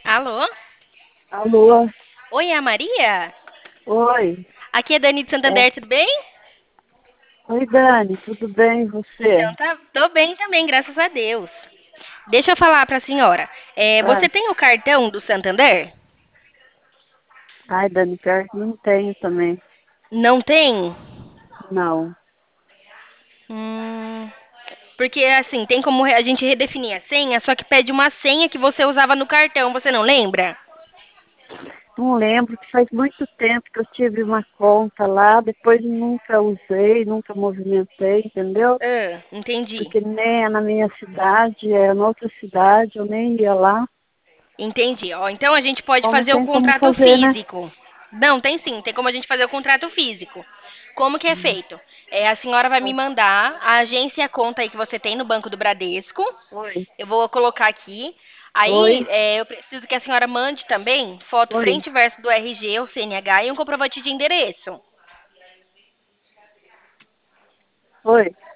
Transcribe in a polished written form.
Alô? Alô? Oi, é a Maria? Oi. Aqui é Dani de É. Santander, tudo bem? Oi, Dani, tudo bem e você? Então tá, tô bem também, graças a Deus. Deixa eu falar pra senhora. Ah, Você tem o cartão do Santander? ai, Dani, pior que não tenho também. Não tem? Não. Hum, porque assim, tem como a gente redefinir a senha, só que pede uma senha que você usava no cartão, você não lembra? Não lembro que faz muito tempo que eu tive uma conta lá, depois nunca usei, nunca movimentei, entendeu? Ah, entendi. Porque nem é na minha cidade, é na outra cidade, eu nem ia lá. Entendi. Ó, então a gente pode Então não fazer o tem como contrato fazer, né? físico. Não, tem sim, tem como a gente fazer o contrato físico. Como que é feito? A senhora vai me mandar a agência e a conta aí que você tem no Banco do Bradesco. Oi, Eu vou colocar aqui. Aí, oi, eu preciso que a senhora mande também foto oi, frente e verso do RG ou CNH e um comprovante de endereço. oi.